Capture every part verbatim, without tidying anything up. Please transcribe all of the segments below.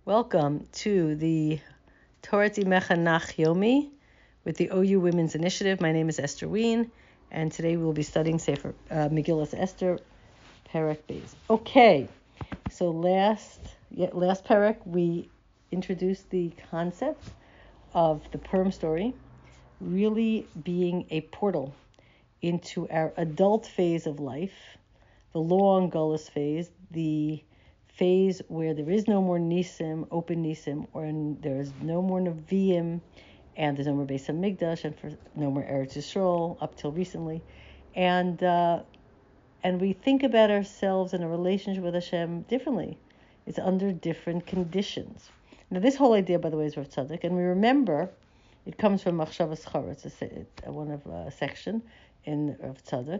Welcome to the Torah Timecha Nach Yomi with the O U Women's Initiative. My name is Esther Wien, and today we will be studying Sefer uh, Megillas Esther, Perek Beis. Okay, so last yeah, last Perek we introduced the concept of the Purim story really being a portal into our adult phase of life, the long Gullus phase, the phase where there is no more Nisim, open Nisim, or there is no more Nevi'im, and there's no more Beis HaMikdash, and for no more Eretz Yisrael up till recently, and uh, and we think about ourselves and a relationship with Hashem differently. It's under different conditions. Now, this whole idea, by the way, is Rav Tzadok, and we remember it comes from Machshavas Chara. It's a, a, one of a section in Rav Tzadok.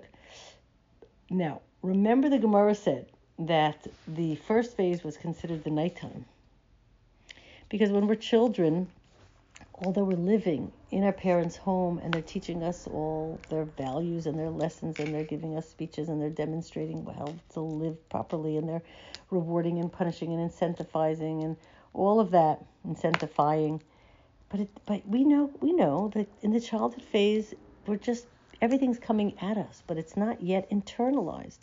Now, remember the Gemara said that the first phase was considered the nighttime. Because when we're children, although we're living in our parents' home and they're teaching us all their values and their lessons and they're giving us speeches and they're demonstrating how to live properly and they're rewarding and punishing and incentivizing and all of that, incentifying. But it, but we know we know that in the childhood phase, we're just, everything's coming at us, but it's not yet internalized.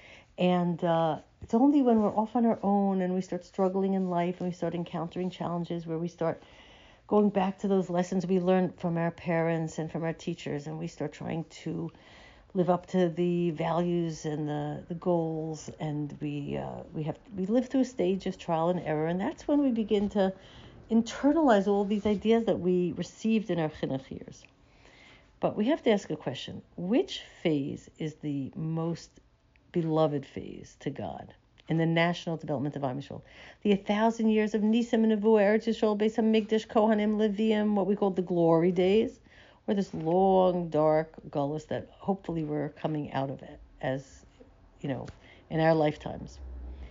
And uh, it's only when we're off on our own and we start struggling in life and we start encountering challenges where we start going back to those lessons we learned from our parents and from our teachers, and we start trying to live up to the values and the, the goals, and we uh, we have we live through a stage of trial and error, and that's when we begin to internalize all these ideas that we received in our chinuch years. But we have to ask a question: which phase is the most beloved phase to God in the national development of Am Yisrael? The a thousand years of Nisim and Nevuah, Eretz Yisrael, Beis HaMikdash, Kohanim, Leviim, what we call the glory days, or this long, dark gullus that hopefully we're coming out of it as, you know, in our lifetimes.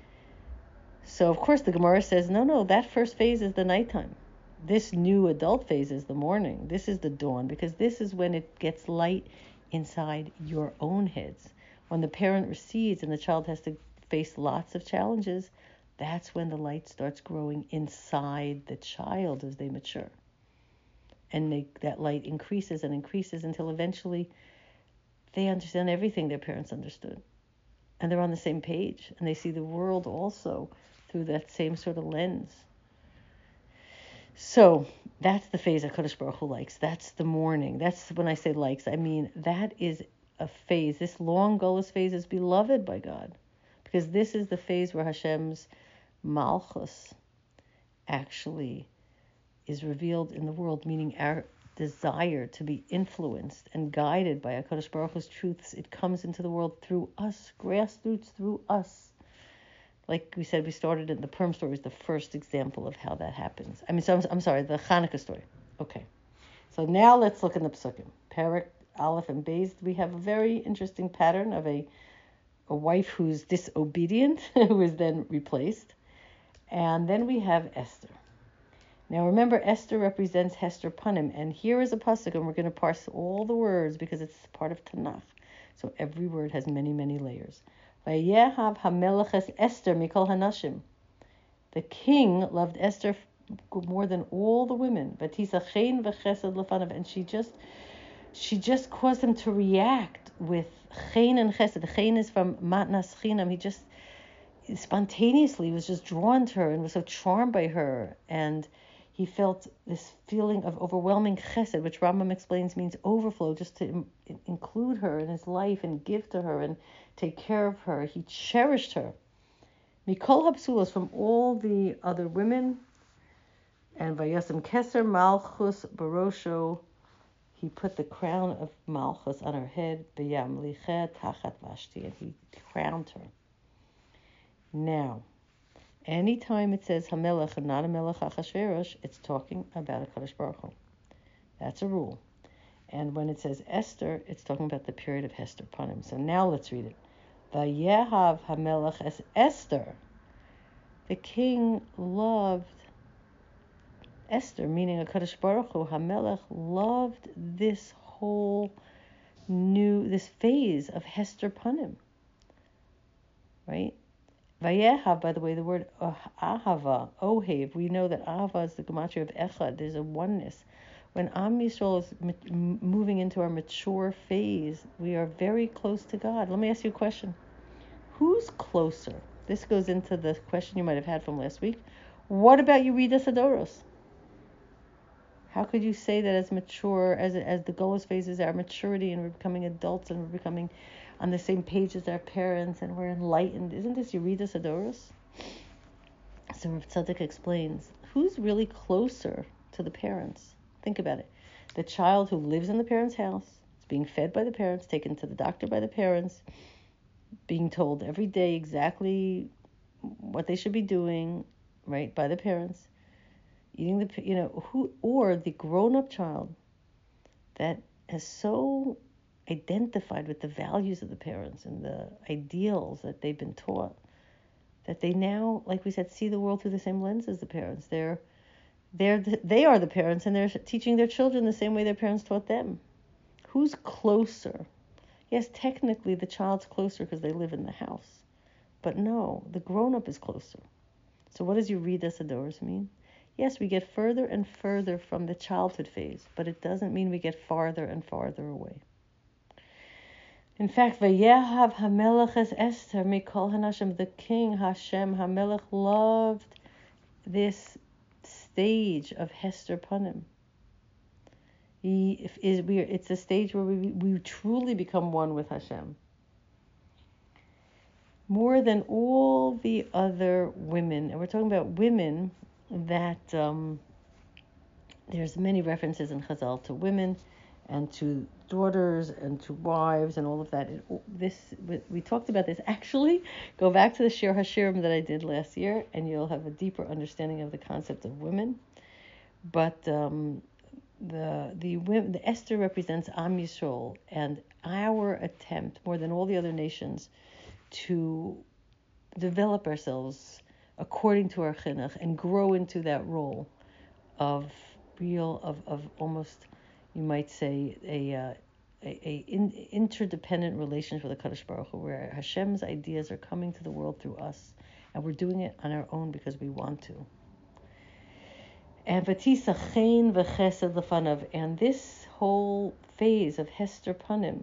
So, of course, the Gemara says, no, no, that first phase is the nighttime. This new adult phase is the morning. This is the dawn, because this is when it gets light inside your own heads. When the parent recedes and the child has to face lots of challenges, that's when the light starts growing inside the child as they mature. And they, that light increases and increases until eventually they understand everything their parents understood. And they're on the same page. And they see the world also through that same sort of lens. So that's the phase that Kadosh Baruch Hu likes. That's the morning. That's when I say likes, I mean that is a phase. This long Gullus phase is beloved by God, because this is the phase where Hashem's Malchus actually is revealed in the world, meaning our desire to be influenced and guided by HaKadosh Baruch Hu's truths. It comes into the world through us, grassroots through us. Like we said, we started in the Purim story is the first example of how that happens. I mean, so I'm, I'm sorry, the Hanukkah story. Okay. So now let's look in the Psukim. Perek Aleph and Beis, we have a very interesting pattern of a a wife who's disobedient, who is then replaced. And then we have Esther. Now remember, Esther represents Hester Panim, and here is a pasuk, and we're going to parse all the words because it's part of Tanakh. So every word has many, many layers. Vayehav hamelech es Esther mikol hanashim. The king loved Esther more than all the women. Vatisa chen v'chesed lefanav, and she just She just caused him to react with chen and chesed. The chen is from matnas chinam. He just spontaneously was just drawn to her and was so charmed by her. And he felt this feeling of overwhelming chesed, which Rambam explains means overflow, just to im- include her in his life and give to her and take care of her. He cherished her. Mikol hapsulos, from all the other women. And vayasem keser malchus barosho, he put the crown of Malchus on her head, b'yam lichet tachat Vashti, and he crowned her. Now, anytime it says Hamelech and not a Melech Achashverosh, it's talking about a Kadosh Baruch Hu. That's a rule. And when it says Esther, it's talking about the period of Hester Panim. So now let's read it. Vayehav Hamelech es Esther. The king loved Esther, meaning a Kadosh Baruch Hu, Hamelech, loved this whole new, this phase of Hester Panim, right? Vayehav, by the way, the word uh, ahava, ohev, we know that ahava is the gematria of echad. There's a oneness. When Am Yisrael is m- moving into our mature phase, we are very close to God. Let me ask you a question. Who's closer? This goes into the question you might have had from last week. What about Yeridas Hadoros? How could you say that as mature, as as the Golos phase is our maturity and we're becoming adults and we're becoming on the same page as our parents and we're enlightened? Isn't this Yeridas Hadoros? So Rav Tzadok explains, who's really closer to the parents? Think about it. The child who lives in the parents' house, is being fed by the parents, taken to the doctor by the parents, being told every day exactly what they should be doing, right, by the parents, eating the, you know, who, or the grown-up child that has so identified with the values of the parents and the ideals that they've been taught, that they now, like we said, see the world through the same lens as the parents. They're, they're, they are the parents, and they're teaching their children the same way their parents taught them. Who's closer? Yes, technically the child's closer because they live in the house. But no, the grown-up is closer. So what does Yeridas Hadoros mean? Yes, we get further and further from the childhood phase, but it doesn't mean we get farther and farther away. In fact, Vayehav HaMelech es Esther Mikol Hanashim, the king Hashem HaMelech loved this stage of Hester Panim. He is we. It's a stage where we we truly become one with Hashem. More than all the other women, and we're talking about women that um, there's many references in Chazal to women and to daughters and to wives and all of that. It, this we, we talked about this. Actually, go back to the Shir Hashirim that I did last year, and you'll have a deeper understanding of the concept of women. But um, the the women, the Esther represents Am Yisrael, and our attempt, more than all the other nations, to develop ourselves according to our chinuch and grow into that role of real, of, of almost, you might say, a uh, a, a in, interdependent relationship with the Kadosh Baruch Hu, where Hashem's ideas are coming to the world through us, and we're doing it on our own because we want to. And v'tisachein v'chesed lefanav, and this whole phase of Hester Panim,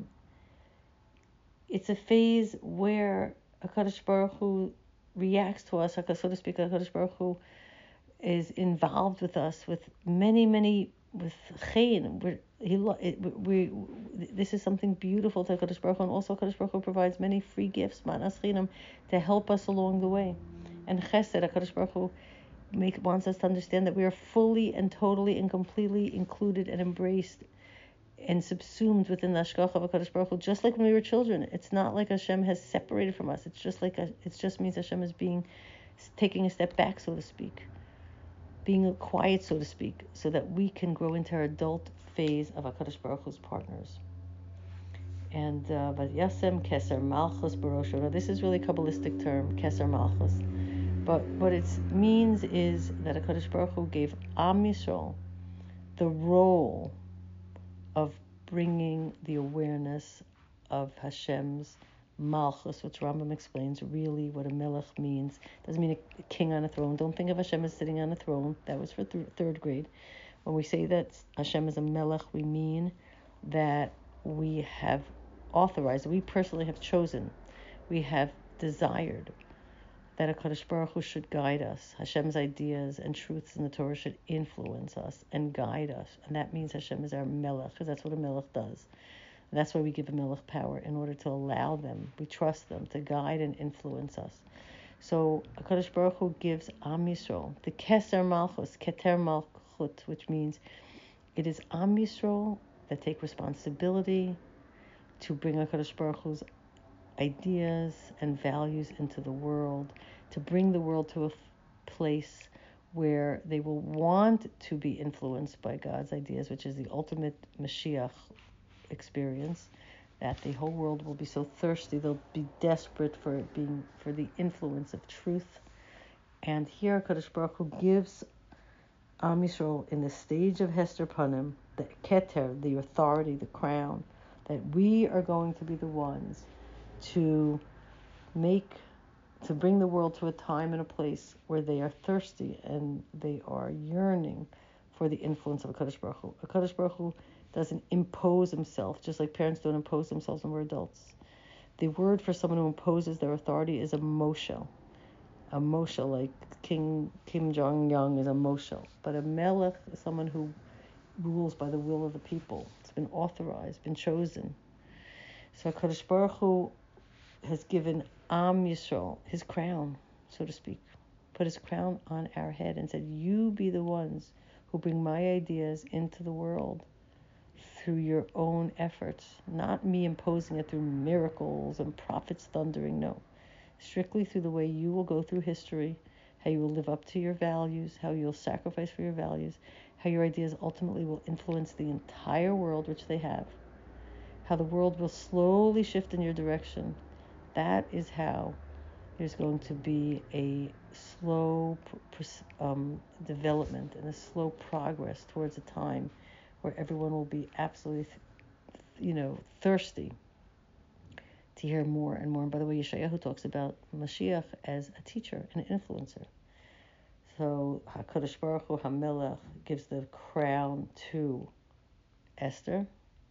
it's a phase where HaKadosh Baruch Hu reacts to us, so to speak. HaKadosh Baruch Hu is involved with us with many, many, with chen. We're, he, it, we, this is something beautiful to HaKadosh Baruch Hu, and also HaKadosh Baruch Hu provides many free gifts, manas chinam, to help us along the way. And chesed, HaKadosh Baruch Hu make, wants us to understand that we are fully and totally and completely included and embraced and subsumed within the Hashgacha of HaKadosh Baruch Hu, just like when we were children. It's not like Hashem has separated from us. It's just like a, it just means Hashem is being, taking a step back, so to speak, being quiet, so to speak, so that we can grow into our adult phase of HaKadosh Baruch Hu's partners. And Vayasem Keser Malchus Barosho. Now this is really a Kabbalistic term, Keser Malchus. But what it means is that HaKadosh Baruch Hu gave Am Yisrael the role of bringing the awareness of Hashem's Malchus, which Rambam explains really what a melech means. Doesn't mean a king on a throne. Don't think of Hashem as sitting on a throne. That was for th- third grade. When we say that Hashem is a melech, we mean that we have authorized, we personally have chosen, we have desired that HaKadosh Baruch Hu should guide us. Hashem's ideas and truths in the Torah should influence us and guide us. And that means Hashem is our melech, because that's what a melech does. And that's why we give a melech power, in order to allow them, we trust them, to guide and influence us. So HaKadosh Baruch Hu gives Am Yisrael the Keser Malchus, Keter Malchut, which means it is Am Yisrael that take responsibility to bring HaKadosh Baruch Hu's ideas and values into the world, to bring the world to a f- place where they will want to be influenced by God's ideas, which is the ultimate Mashiach experience, that the whole world will be so thirsty, they'll be desperate for it being, for the influence of truth. And here HaKadosh Baruch Hu gives Am Yisrael, in the stage of Hester Panim, the Keter, the authority, the crown, that we are going to be the ones to make to bring the world to a time and a place where they are thirsty and they are yearning for the influence of HaKadosh Baruch Hu. HaKadosh Baruch Hu doesn't impose himself, just like parents don't impose themselves when we're adults. The word for someone who imposes their authority is a moshel. A moshel, like King Kim Jong-un is a moshel. But a melech is someone who rules by the will of the people. It's been authorized, been chosen. So HaKadosh Baruch Hu has given Am Yisrael his crown, so to speak. Put his crown on our head and said, you be the ones who bring my ideas into the world through your own efforts, not me imposing it through miracles and prophets thundering, no. Strictly through the way you will go through history, how you will live up to your values, how you'll sacrifice for your values, how your ideas ultimately will influence the entire world, which they have, how the world will slowly shift in your direction. That is how there's going to be a slow um, development and a slow progress towards a time where everyone will be absolutely, you know, thirsty to hear more and more. And by the way, Yeshayahu talks about Mashiach as a teacher, an influencer. So HaKadosh Baruch Hu HaMelech gives the crown to Esther.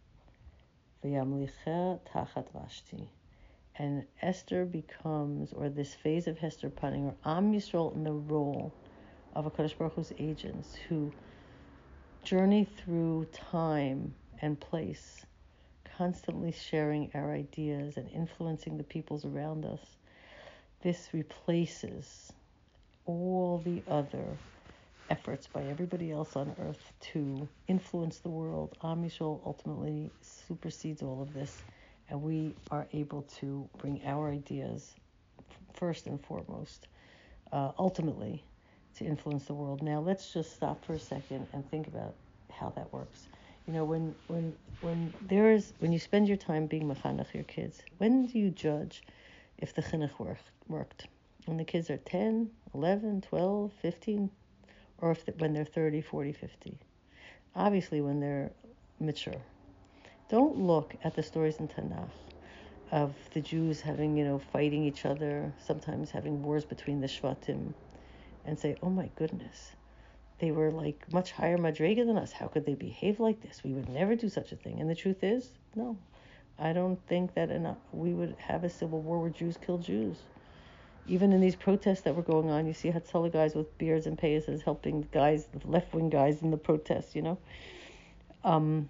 V'yamlicha tachat Vashti. And Esther becomes, or this phase of Hester Punning, or Am Yisrael in the role of HaKadosh Baruch Hu's agents who journey through time and place, constantly sharing our ideas and influencing the peoples around us. This replaces all the other efforts by everybody else on earth to influence the world. Am Yisrael ultimately supersedes all of this, and we are able to bring our ideas first and foremost, uh, ultimately, to influence the world. Now, let's just stop for a second and think about how that works. You know, when when when there is when you spend your time being mechanech your kids, when do you judge if the chinuch work, worked? When the kids are ten, eleven, twelve, fifteen, or if the, when they're thirty, forty, fifty? Obviously, when they're mature. Don't look at the stories in Tanakh of the Jews having, you know, fighting each other, sometimes having wars between the Shvatim, and say, oh my goodness, they were like much higher madrega than us. How could they behave like this? We would never do such a thing. And the truth is, no, I don't think that enough, we would have a civil war where Jews kill Jews. Even in these protests that were going on, you see Hatzalah guys with beards and payas helping guys, the left-wing guys in the protests, you know. Um.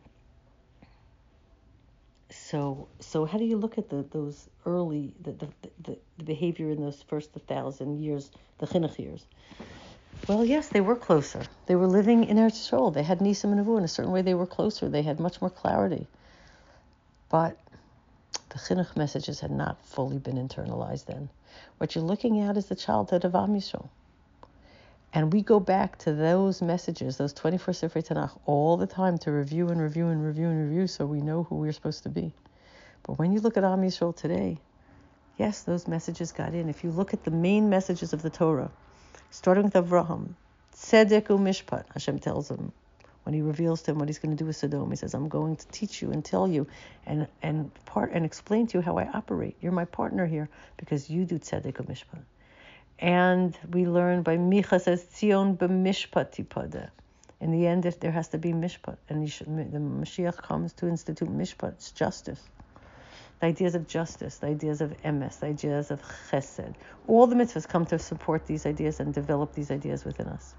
So, so how do you look at the those early the the, the, the behavior in those first thousand years, the chinuch years? Well, yes, they were closer. They were living in Eretz Yisrael. They had Nisim and Nevuah. In a certain way, they were closer. They had much more clarity. But the chinuch messages had not fully been internalized then. What you're looking at is the childhood of Am Yisrael. And we go back to those messages, those twenty-four Sifrei Tanakh, all the time to review and review and review and review so we know who we're supposed to be. But when you look at Am Yisrael today, yes, those messages got in. If you look at the main messages of the Torah, starting with Avraham, Tzedek u'Mishpat, Hashem tells him, when he reveals to him what he's going to do with Sodom, he says, I'm going to teach you and tell you and and part and explain to you how I operate. You're my partner here because you do Tzedek u'Mishpat. And we learn by Micha says, Tzion b'mishpat tipada. In the end, if there has to be mishpat, and should, the Mashiach comes to institute mishpat, it's justice. The ideas of justice, the ideas of emes, the ideas of chesed. All the mitzvahs come to support these ideas and develop these ideas within us.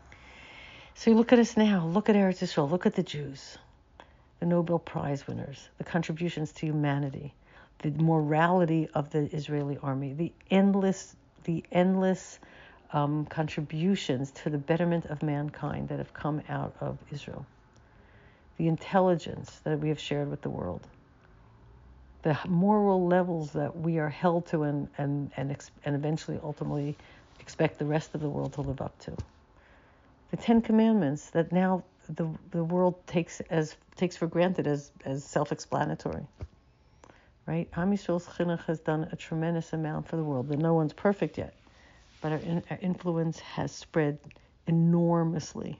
So you look at us now, look at Eretz Yisrael, look at the Jews, the Nobel Prize winners, the contributions to humanity, the morality of the Israeli army, the endless the endless um, contributions to the betterment of mankind that have come out of Israel, the intelligence that we have shared with the world, the moral levels that we are held to and and and, ex- and eventually ultimately expect the rest of the world to live up to, the Ten Commandments that now the the world takes as takes for granted as as self-explanatory. Right? Am Yisrael's chinuch has done a tremendous amount for the world. But no one's perfect yet, but our, in, our influence has spread enormously,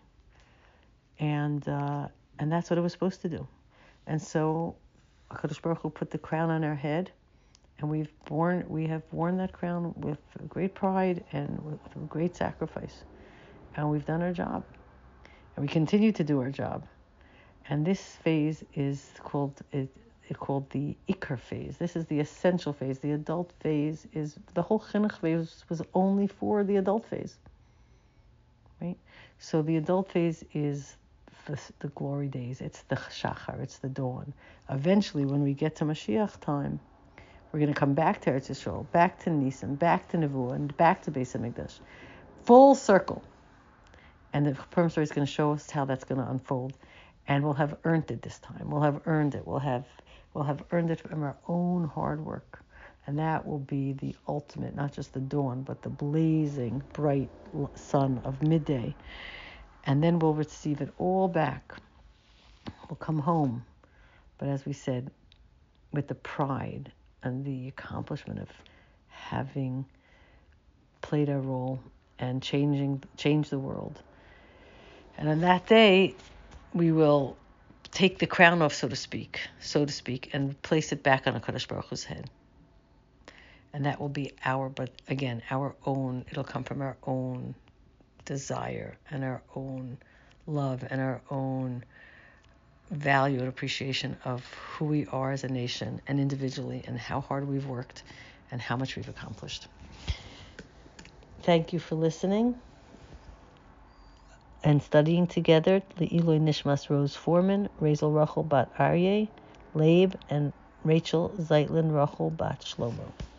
and uh, and that's what it was supposed to do. And so, HaKadosh Baruch Hu put the crown on our head, And we've borne, we have worn that crown with great pride and with great sacrifice. And we've done our job. And we continue to do our job. And this phase is called it, it called the Ikar phase. This is the essential phase. The adult phase is, the whole Chinuch phase was only for the adult phase. Right? So the adult phase is the, the glory days. It's the Shachar. It's the dawn. Eventually, when we get to Mashiach time, we're going to come back to Eretz Yisrael, back to Nisan, back to Nevuah, and back to Beis HaMikdash. Full circle. And the Purim story is going to show us how that's going to unfold. And we'll have earned it this time. We'll have earned it. We'll have we'll have earned it from our own hard work. And that will be the ultimate, not just the dawn, but the blazing, bright sun of midday. And then we'll receive it all back. We'll come home. But as we said, with the pride and the accomplishment of having played our role and changing change the world. And on that day, we will take the crown off, so to speak, so to speak, and place it back on HaKadosh Baruch Hu's head. And that will be our, but again, our own, it'll come from our own desire and our own love and our own value and appreciation of who we are as a nation and individually and how hard we've worked and how much we've accomplished. Thank you for listening and studying together. Le'iloi Nishmas Rose Foreman, Razel Rachel Bat Aryeh, Leib, and Rachel Zeitlin Rachel Bat Shlomo.